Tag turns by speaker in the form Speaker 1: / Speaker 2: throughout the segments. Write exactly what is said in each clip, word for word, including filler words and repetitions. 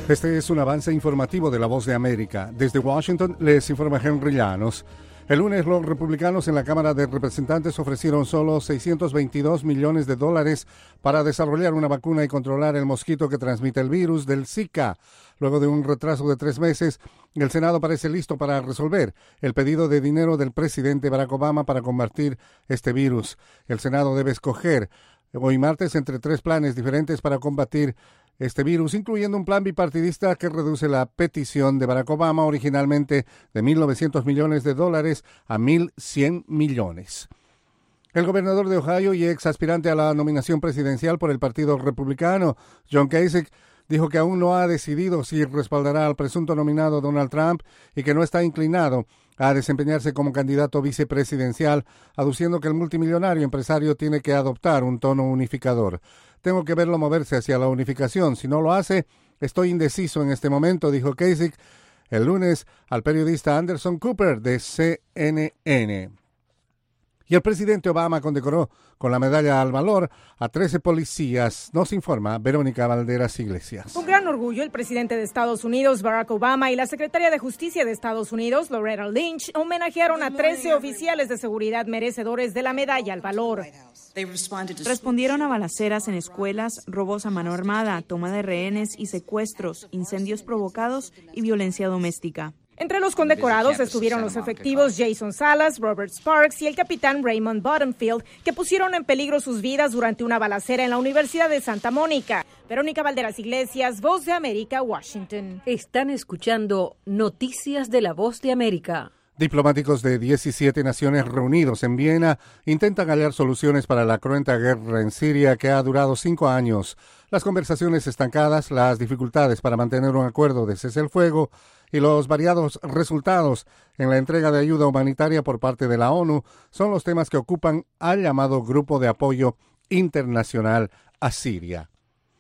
Speaker 1: Este es un avance informativo de La Voz de América. Desde Washington les informa Henry Llanos. El lunes los republicanos en la Cámara de Representantes ofrecieron solo seiscientos veintidós millones de dólares para desarrollar una vacuna y controlar el mosquito que transmite el virus del Zika. Luego de un retraso de tres meses, el Senado parece listo para resolver el pedido de dinero del presidente Barack Obama para combatir este virus. El Senado debe escoger hoy martes entre tres planes diferentes para combatir este virus, incluyendo un plan bipartidista que reduce la petición de Barack Obama originalmente de mil novecientos millones de dólares a mil cien millones. El gobernador de Ohio y ex aspirante a la nominación presidencial por el Partido Republicano, John Kasich, dijo que aún no ha decidido si respaldará al presunto nominado Donald Trump y que no está inclinado a desempeñarse como candidato vicepresidencial, aduciendo que el multimillonario empresario tiene que adoptar un tono unificador. Tengo que verlo moverse hacia la unificación. Si no lo hace, estoy indeciso en este momento, dijo Kasich el lunes al periodista Anderson Cooper de C N N. Y el presidente Obama condecoró con la medalla al valor a trece policías, nos informa Verónica Valderas Iglesias.
Speaker 2: Con gran orgullo, el presidente de Estados Unidos, Barack Obama, y la secretaria de Justicia de Estados Unidos, Loretta Lynch, homenajearon a trece oficiales de seguridad merecedores de la medalla al valor.
Speaker 3: Respondieron a balaceras en escuelas, robos a mano armada, toma de rehenes y secuestros, incendios provocados y violencia doméstica.
Speaker 2: Entre los condecorados estuvieron los efectivos Jason Salas, Robert Sparks y el capitán Raymond Bottomfield, que pusieron en peligro sus vidas durante una balacera en la Universidad de Santa Mónica. Verónica Valderas Iglesias, Voz de América, Washington.
Speaker 4: Están escuchando Noticias de la Voz de América.
Speaker 1: Diplomáticos de diecisiete naciones reunidos en Viena intentan hallar soluciones para la cruenta guerra en Siria que ha durado cinco años. Las conversaciones estancadas, las dificultades para mantener un acuerdo de cese el fuego y los variados resultados en la entrega de ayuda humanitaria por parte de la ONU son los temas que ocupan al llamado Grupo de Apoyo Internacional a Siria.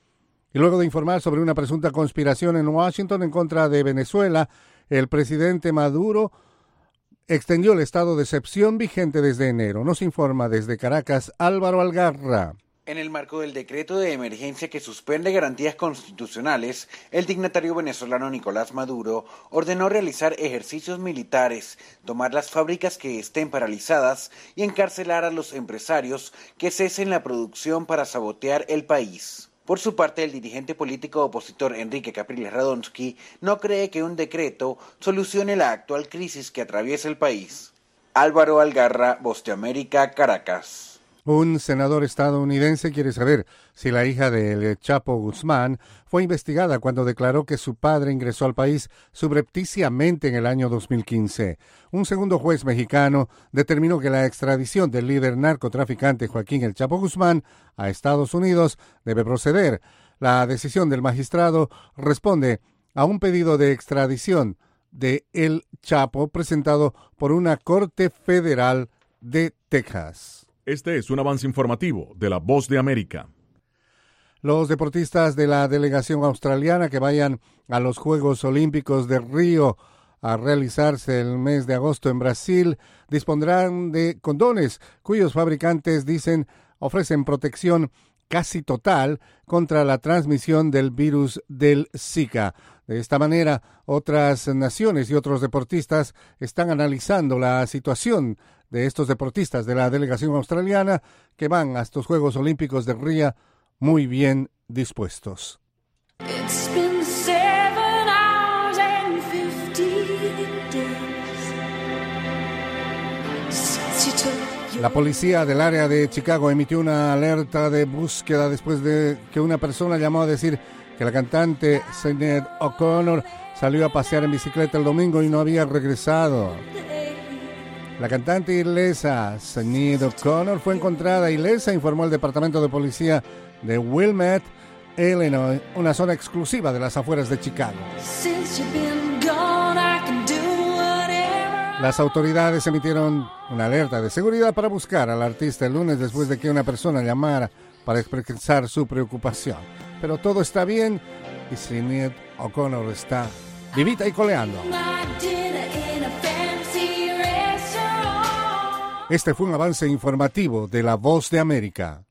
Speaker 1: Y luego de informar sobre una presunta conspiración en Washington en contra de Venezuela, el presidente Maduro extendió el estado de excepción vigente desde enero. Nos informa desde Caracas Álvaro Algarra.
Speaker 5: En el marco del decreto de emergencia que suspende garantías constitucionales, el dignatario venezolano Nicolás Maduro ordenó realizar ejercicios militares, tomar las fábricas que estén paralizadas y encarcelar a los empresarios que cesen la producción para sabotear el país. Por su parte, el dirigente político opositor Enrique Capriles Radonsky no cree que un decreto solucione la actual crisis que atraviesa el país. Álvaro Algarra, Voz de América, Caracas.
Speaker 1: Un senador estadounidense quiere saber si la hija del Chapo Guzmán fue investigada cuando declaró que su padre ingresó al país subrepticiamente en el año dos mil quince. Un segundo juez mexicano determinó que la extradición del líder narcotraficante Joaquín El Chapo Guzmán a Estados Unidos debe proceder. La decisión del magistrado responde a un pedido de extradición de El Chapo presentado por una corte federal de Texas.
Speaker 6: Este es un avance informativo de La Voz de América.
Speaker 1: Los deportistas de la delegación australiana que vayan a los Juegos Olímpicos de Río a realizarse el mes de agosto en Brasil dispondrán de condones cuyos fabricantes dicen ofrecen protección casi total contra la transmisión del virus del Zika. De esta manera, otras naciones y otros deportistas están analizando la situación de estos deportistas de la delegación australiana que van a estos Juegos Olímpicos de Río muy bien dispuestos. La policía del área de Chicago emitió una alerta de búsqueda después de que una persona llamó a decir que la cantante Sinead O'Connor salió a pasear en bicicleta el domingo y no había regresado. La cantante ilesa Sinead O'Connor fue encontrada ilesa, informó el Departamento de Policía de Wilmette, Illinois, una zona exclusiva de las afueras de Chicago. Las autoridades emitieron una alerta de seguridad para buscar al artista el lunes después de que una persona llamara para expresar su preocupación. Pero todo está bien y Sinead O'Connor está vivita y coleando. Este fue un avance informativo de La Voz de América.